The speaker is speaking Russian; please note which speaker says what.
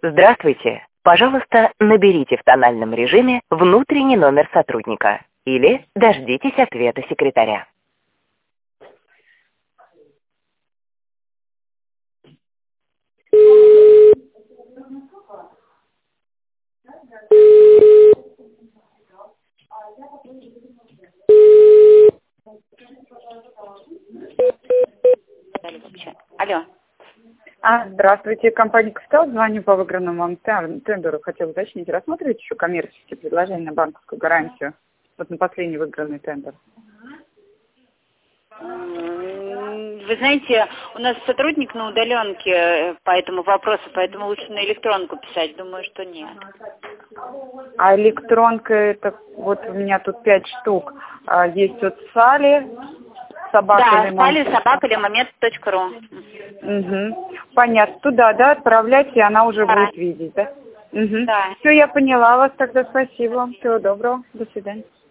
Speaker 1: Здравствуйте. Пожалуйста, наберите в тональном режиме внутренний номер сотрудника или дождитесь ответа секретаря.
Speaker 2: Алло.
Speaker 3: Здравствуйте, компания «Капитал». Звоню по выигранному вам тендеру. Хотела уточнить, рассматриваете еще коммерческие предложения на банковскую гарантию? Вот на последний выигранный тендер.
Speaker 2: Вы знаете, у нас сотрудник на удаленке по этому вопросу, поэтому лучше на электронку писать. Думаю, что нет.
Speaker 3: А электронка, это вот у меня тут 5 штук. Есть вот Сали,
Speaker 2: собака-лимомед.ру.
Speaker 3: Угу. Понятно. Туда, да, отправляйте, и она уже будет видеть, да? Угу.
Speaker 2: Да.
Speaker 3: Все, я поняла вас тогда. Спасибо. Всего доброго. До свидания.